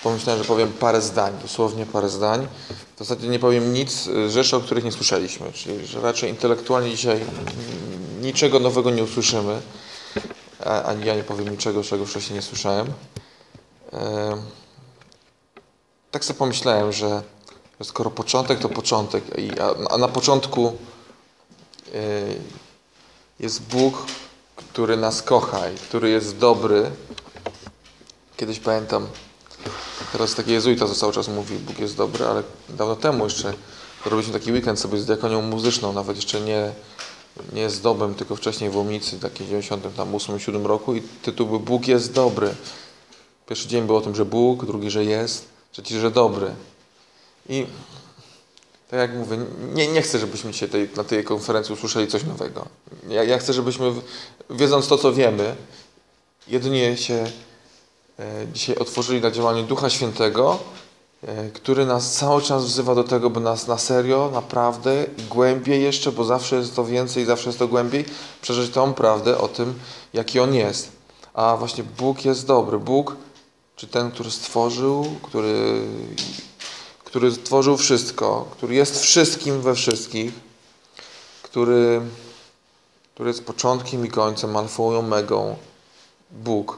pomyślałem, że powiem parę zdań, dosłownie parę zdań. W zasadzie nie powiem nic, rzeczy, o których nie słyszeliśmy, czyli że raczej intelektualnie dzisiaj niczego nowego nie usłyszymy, ani ja nie powiem niczego, czego wcześniej nie słyszałem. Tak sobie pomyślałem, że skoro początek, to początek, a na początku jest Bóg, który nas kocha i który jest dobry. Kiedyś pamiętam, teraz taki jezuita, co cały czas mówi, Bóg jest dobry, ale dawno temu jeszcze robiliśmy taki weekend sobie z diakonią muzyczną, nawet jeszcze nie z Dobem, tylko wcześniej w Łomnicy, taki w 98-7 roku i tytuł był Bóg jest dobry. Pierwszy dzień był o tym, że Bóg, drugi, że jest, trzeci, że dobry. I tak jak mówię, nie chcę, żebyśmy dzisiaj na tej konferencji usłyszeli coś nowego. Ja chcę, żebyśmy, wiedząc to, co wiemy, jedynie się dzisiaj otworzyli na działanie Ducha Świętego, który nas cały czas wzywa do tego, by nas na serio, naprawdę, głębiej jeszcze, bo zawsze jest to więcej, zawsze jest to głębiej, przeżyć tą prawdę o tym, jaki On jest. A właśnie Bóg jest dobry. Bóg, czy ten, który stworzył, który stworzył wszystko, który jest wszystkim we wszystkich, który jest początkiem i końcem, alfą i omegą. Bóg.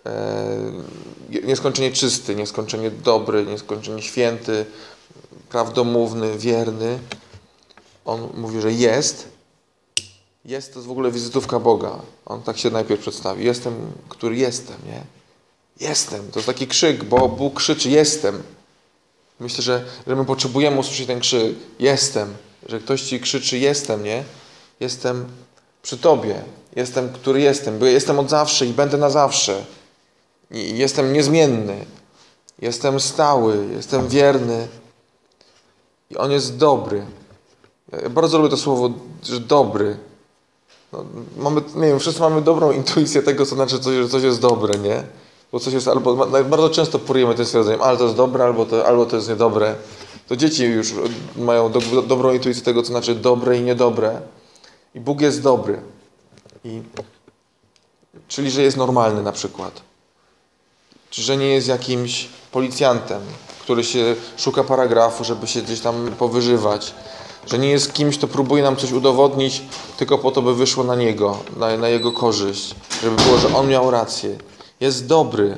Nieskończenie czysty, nieskończenie dobry, nieskończenie święty, prawdomówny, wierny. On mówi, że jest. Jest to jest w ogóle wizytówka Boga. On tak się najpierw przedstawi. Jestem, który jestem, nie? Jestem. To jest taki krzyk, bo Bóg krzyczy jestem. Myślę, że my potrzebujemy usłyszeć ten krzyk. Jestem. Że ktoś ci krzyczy jestem, nie? Jestem przy Tobie. Jestem, który jestem. Bo jestem od zawsze i będę na zawsze. I jestem niezmienny. Jestem stały. Jestem wierny. I On jest dobry. Ja bardzo lubię to słowo, że dobry. No, nie wiem, wszyscy mamy dobrą intuicję tego, co znaczy, że coś jest dobre, nie? Bo coś jest, albo bardzo często porujemy tym stwierdzeniem, ale to jest dobre, albo to jest niedobre. To dzieci już mają dobrą intuicję tego, co znaczy dobre i niedobre. I Bóg jest dobry. Czyli, że jest normalny na przykład. Czy że nie jest jakimś policjantem, który się szuka paragrafu, żeby się gdzieś tam powyżywać. Że nie jest kimś, kto próbuje nam coś udowodnić tylko po to, by wyszło na niego, na jego korzyść. Żeby było, że on miał rację. Jest dobry.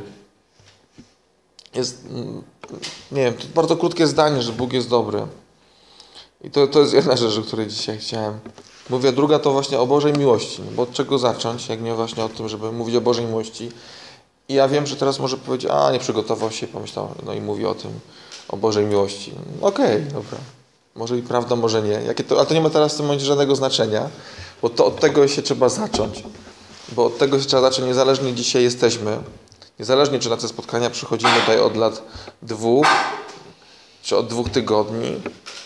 Jest, nie wiem, to bardzo krótkie zdanie, że Bóg jest dobry. I to jest jedna rzecz, o której dzisiaj chciałem mówić. A druga to właśnie o Bożej miłości. Bo od czego zacząć, jak nie właśnie o tym, żeby mówić o Bożej miłości. I ja wiem, że teraz może powiedzieć, nie przygotował się, pomyślał, no i mówi o tym, o Bożej miłości. Okej, dobra. Może i prawda, może nie. Ale to nie ma teraz w tym momencie żadnego znaczenia, bo to od tego się trzeba zacząć. Bo od tego się trzeba zacząć, niezależnie dzisiaj jesteśmy. Niezależnie, czy na te spotkania przychodzimy tutaj od lat 2, czy od 2 tygodni.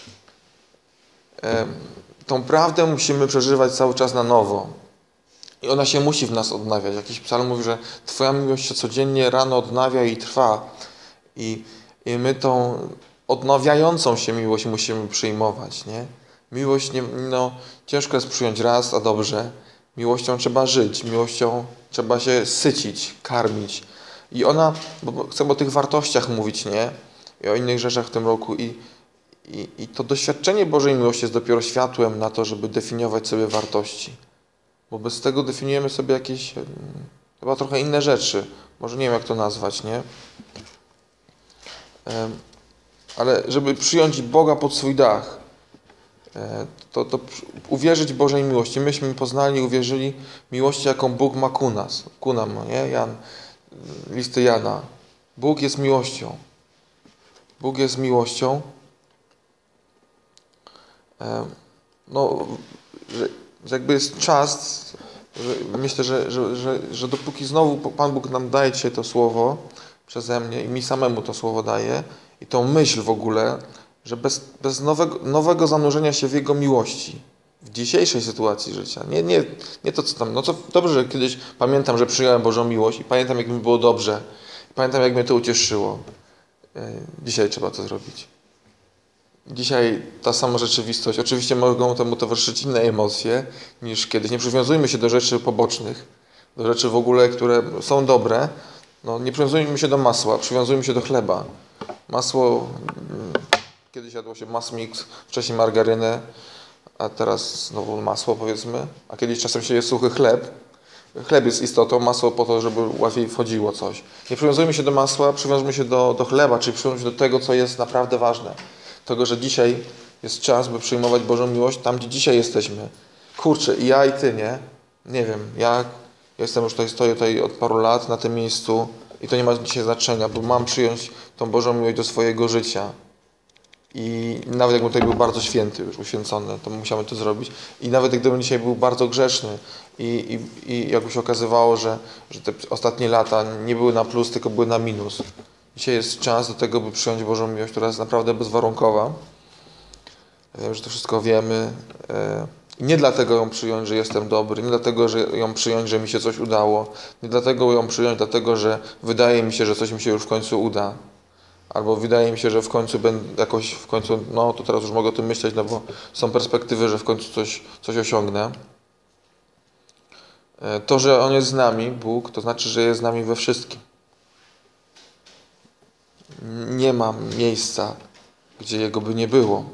Tą prawdę musimy przeżywać cały czas na nowo. I ona się musi w nas odnawiać. Jakiś psalm mówi, że Twoja miłość się codziennie rano odnawia i trwa. I my tą odnawiającą się miłość musimy przyjmować, nie? Miłość, ciężko jest przyjąć raz, a dobrze. Miłością trzeba żyć, miłością trzeba się sycić, karmić. I ona, bo chcę o tych wartościach mówić, nie? I o innych rzeczach w tym roku. I to doświadczenie Bożej miłości jest dopiero światłem na to, żeby definiować sobie wartości. Bo bez tego definiujemy sobie jakieś chyba trochę inne rzeczy. Może nie wiem, jak to nazwać, nie? Ale żeby przyjąć Boga pod swój dach, to uwierzyć Bożej miłości. Myśmy poznali, uwierzyli miłości, jaką Bóg ma ku nam, nie? Listy Jana. Bóg jest miłością. Bóg jest miłością. Że jakby jest czas, myślę, że dopóki znowu Pan Bóg nam daje dzisiaj to słowo przeze mnie i mi samemu to słowo daje i tą myśl w ogóle, że bez nowego zanurzenia się w Jego miłości, w dzisiejszej sytuacji życia, nie to, co tam, dobrze, że kiedyś pamiętam, że przyjąłem Bożą miłość i pamiętam, jak mi było dobrze, pamiętam, jak mnie to ucieszyło. Dzisiaj trzeba to zrobić. Dzisiaj ta sama rzeczywistość. Oczywiście mogą temu towarzyszyć inne emocje niż kiedyś. Nie przywiązujmy się do rzeczy pobocznych, do rzeczy w ogóle, które są dobre, No, nie przywiązujmy się do masła, przywiązujmy się do chleba. Masło, kiedyś jadło się Massmix, wcześniej margarynę, a teraz znowu masło, powiedzmy. A kiedyś czasem się je suchy chleb. Chleb jest istotą, masło po to, żeby łatwiej wchodziło coś. Nie przywiązujmy się do masła, przywiążmy się do chleba, czyli przywiążmy się do tego, co jest naprawdę ważne. Tego, że dzisiaj jest czas, by przyjmować Bożą miłość tam, gdzie dzisiaj jesteśmy. Kurczę, i ja, i ty, nie? Nie wiem, ja jestem już tutaj, stoję tutaj od paru lat na tym miejscu i to nie ma dzisiaj znaczenia, bo mam przyjąć tą Bożą miłość do swojego życia. I nawet jakbym tutaj był bardzo święty, już uświęcony, to musiałem to zrobić. I nawet gdybym dzisiaj był bardzo grzeszny i jakby się okazywało, że te ostatnie lata nie były na plus, tylko były na minus. Dzisiaj jest czas do tego, by przyjąć Bożą miłość, która jest naprawdę bezwarunkowa. Ja wiem, że to wszystko wiemy. I nie dlatego ją przyjąć, że jestem dobry, nie dlatego, że ją przyjąć, że mi się coś udało, nie dlatego ją przyjąć, dlatego, że wydaje mi się, że coś mi się już w końcu uda. Albo wydaje mi się, że w końcu będę jakoś, no to teraz już mogę o tym myśleć, no bo są perspektywy, że w końcu coś osiągnę. To, że On jest z nami, Bóg, to znaczy, że jest z nami we wszystkim. Nie ma miejsca, gdzie Jego by nie było.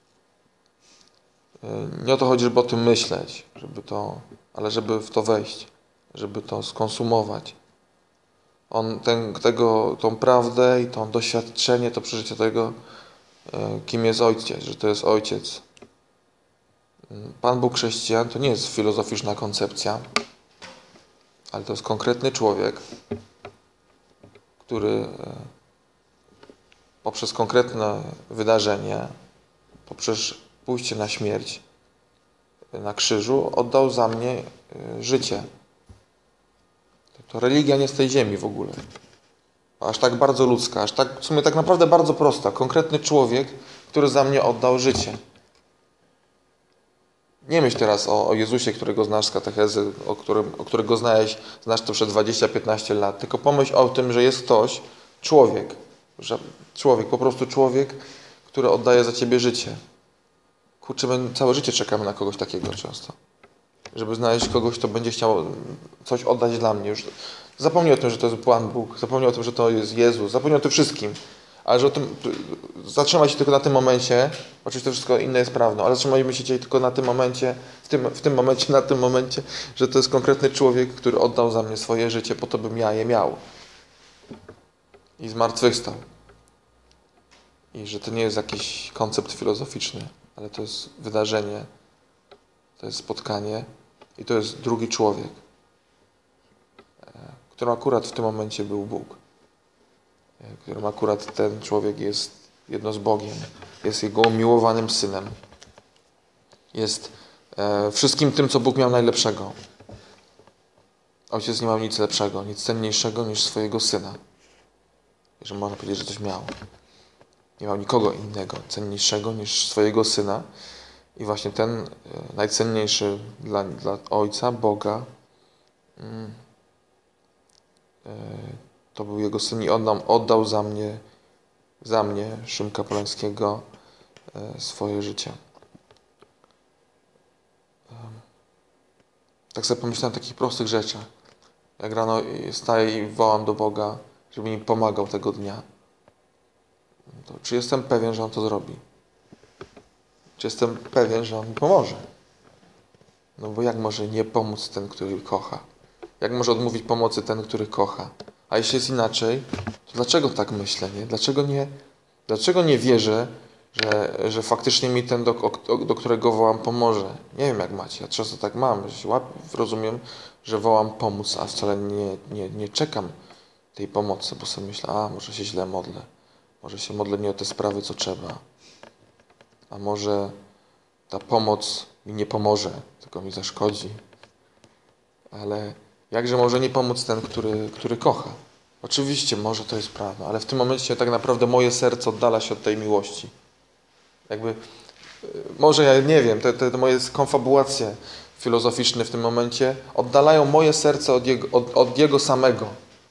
Nie o to chodzi, żeby o tym myśleć, ale żeby w to wejść, żeby to skonsumować. On tą prawdę i to doświadczenie, to przeżycie tego, kim jest Ojciec, że to jest Ojciec. Pan Bóg chrześcijan to nie jest filozoficzna koncepcja, ale to jest konkretny człowiek, który poprzez konkretne wydarzenie, poprzez pójście na śmierć na krzyżu oddał za mnie życie. To religia nie z tej ziemi w ogóle. Aż tak bardzo ludzka, aż tak w sumie tak naprawdę bardzo prosta. Konkretny człowiek, który za mnie oddał życie. Nie myśl teraz o Jezusie, którego znasz z katechezy, o którego znasz to przez 20-15 lat, tylko pomyśl o tym, że jest ktoś, człowiek, po prostu człowiek, który oddaje za ciebie życie. Kurczę, my całe życie czekamy na kogoś takiego często. Żeby znaleźć kogoś, kto będzie chciał coś oddać dla mnie. Już zapomnij o tym, że to jest Pan Bóg, zapomnij o tym, że to jest Jezus, zapomnij o tym wszystkim. Ale że o tym, zatrzymaj się tylko na tym momencie, oczywiście to wszystko inne jest prawdą, ale zatrzymajmy się dzisiaj tylko na tym momencie, na tym momencie, że to jest konkretny człowiek, który oddał za mnie swoje życie po to, bym ja je miał. I zmartwychwstał. I że to nie jest jakiś koncept filozoficzny, ale to jest wydarzenie, to jest spotkanie i to jest drugi człowiek, którym akurat w tym momencie był Bóg. Którym akurat ten człowiek jest jedno z Bogiem, jest Jego umiłowanym Synem. Jest wszystkim tym, co Bóg miał najlepszego. Ojciec nie miał nic lepszego, nic cenniejszego niż swojego Syna. Jeżeli można powiedzieć, że coś miał. Nie miał nikogo innego cenniejszego niż swojego Syna. I właśnie ten najcenniejszy dla Ojca, Boga, to był Jego Syn i oddał za mnie, Szymka Polańskiego, swoje życie. Tak sobie pomyślałem o takich prostych rzeczach. Jak rano staję i wołam do Boga, żeby mi pomagał tego dnia. To czy jestem pewien, że On to zrobi? Czy jestem pewien, że On mi pomoże? No bo jak może nie pomóc ten, który kocha? Jak może odmówić pomocy ten, który kocha? A jeśli jest inaczej, to dlaczego tak myślę, nie? Dlaczego nie wierzę, że faktycznie mi ten, do którego wołam, pomoże? Nie wiem, jak macie. Ja często tak mam, że się rozumiem, że wołam pomóc, a wcale nie czekam tej pomocy, bo sobie myślę, może się źle modlę. Może się modlę nie o te sprawy, co trzeba. A może ta pomoc mi nie pomoże, tylko mi zaszkodzi. Ale jakże może nie pomóc ten, który kocha? Oczywiście, może to jest prawda, ale w tym momencie tak naprawdę moje serce oddala się od tej miłości. Może ja nie wiem, te moje konfabulacje filozoficzne w tym momencie oddalają moje serce od Jego samego.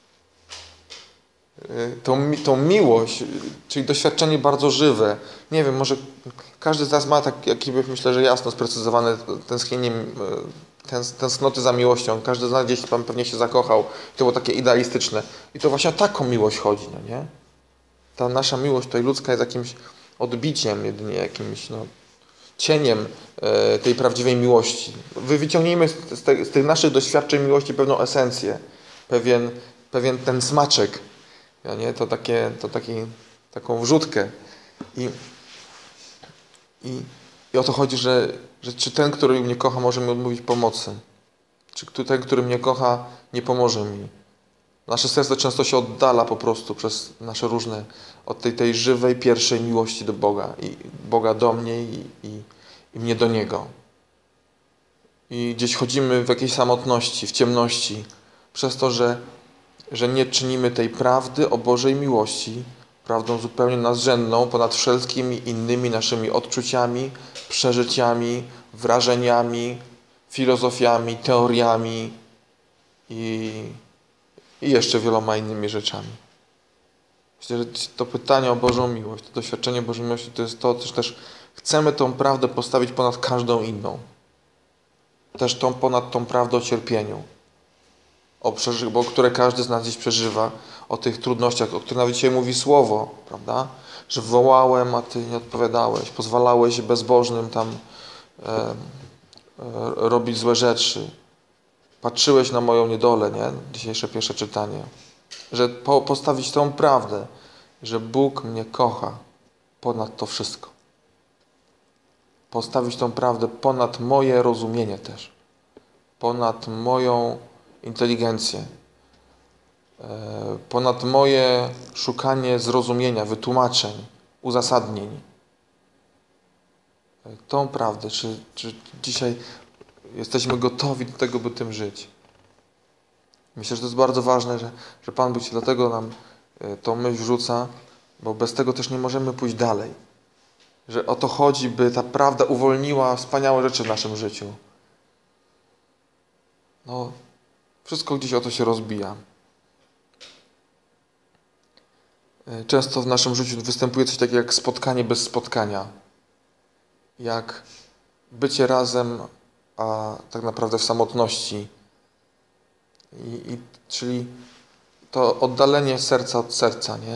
Tą miłość, czyli doświadczenie bardzo żywe. Nie wiem, może każdy z nas ma tak, myślę, że jasno sprecyzowane tęsknienie tęsknoty za miłością. Każdy z nas gdzieś tam pewnie się zakochał. To było takie idealistyczne. I to właśnie o taką miłość chodzi, no nie? Ta nasza miłość tutaj ludzka jest jakimś odbiciem jedynie, jakimś cieniem tej prawdziwej miłości. Wyciągnijmy z tych naszych doświadczeń miłości pewną esencję, pewien ten smaczek, no nie? Taką wrzutkę. I o to chodzi, że czy ten, który mnie kocha, może mi odmówić pomocy? Czy ten, który mnie kocha, nie pomoże mi? Nasze serce często się oddala po prostu przez nasze różne, od tej żywej, pierwszej miłości do Boga. I Boga do mnie i mnie do Niego. I gdzieś chodzimy w jakiejś samotności, w ciemności, przez to, że nie czynimy tej prawdy o Bożej miłości, prawdą zupełnie nadrzędną, ponad wszelkimi innymi naszymi odczuciami, przeżyciami, wrażeniami, filozofiami, teoriami i jeszcze wieloma innymi rzeczami. Myślę, że to pytanie o Bożą miłość, to doświadczenie Bożej miłości, to jest to, że też chcemy tą prawdę postawić ponad każdą inną. Też ponad tą prawdę o cierpieniu, które każdy z nas dziś przeżywa, o tych trudnościach, o których nawet dzisiaj mówi Słowo, prawda? Że wołałem, a Ty nie odpowiadałeś, pozwalałeś bezbożnym tam robić złe rzeczy. Patrzyłeś na moją niedolę, nie? Dzisiejsze pierwsze czytanie. Że postawić tą prawdę, że Bóg mnie kocha ponad to wszystko. Postawić tą prawdę ponad moje rozumienie też. Ponad moją inteligencję. Ponad moje szukanie zrozumienia, wytłumaczeń, uzasadnień. Tą prawdę, czy dzisiaj jesteśmy gotowi do tego, by tym żyć. Myślę, że to jest bardzo ważne, że Pan Bóg dlatego nam tą myśl wrzuca, bo bez tego też nie możemy pójść dalej. Że o to chodzi, by ta prawda uwolniła wspaniałe rzeczy w naszym życiu. Wszystko gdzieś o to się rozbija. Często w naszym życiu występuje coś takiego jak spotkanie bez spotkania. Jak bycie razem, a tak naprawdę w samotności. Czyli to oddalenie serca od serca, nie?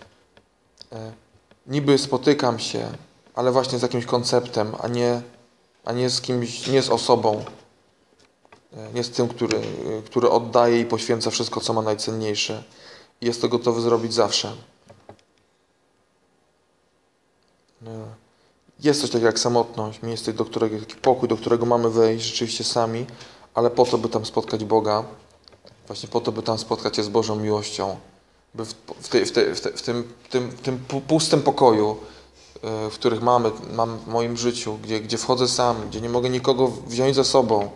Niby spotykam się, ale właśnie z jakimś konceptem, a nie z kimś, nie z osobą. Nie z tym, który oddaje i poświęca wszystko, co ma najcenniejsze. I jest to gotowy zrobić zawsze. Jest coś takiego jak samotność, miejsce, taki pokój, do którego mamy wejść rzeczywiście sami, ale po to, by tam spotkać Boga, właśnie po to, by tam spotkać się z Bożą miłością, by w tym pustym pokoju, w których mam w moim życiu, gdzie wchodzę sam, gdzie nie mogę nikogo wziąć ze sobą,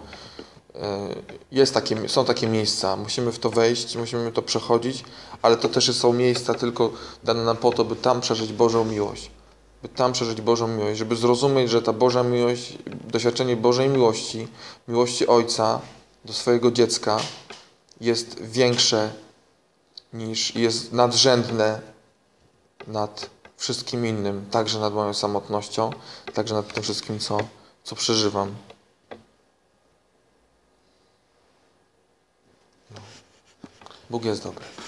są takie miejsca, musimy w to wejść, musimy to przechodzić, ale to też są miejsca tylko dane nam po to, by tam przeżyć Bożą miłość. By tam przeżyć Bożą miłość, żeby zrozumieć, że ta Boża miłość, doświadczenie Bożej miłości, miłości Ojca do swojego dziecka jest większe jest nadrzędne nad wszystkim innym, także nad moją samotnością, także nad tym wszystkim, co przeżywam. Bóg jest dobry.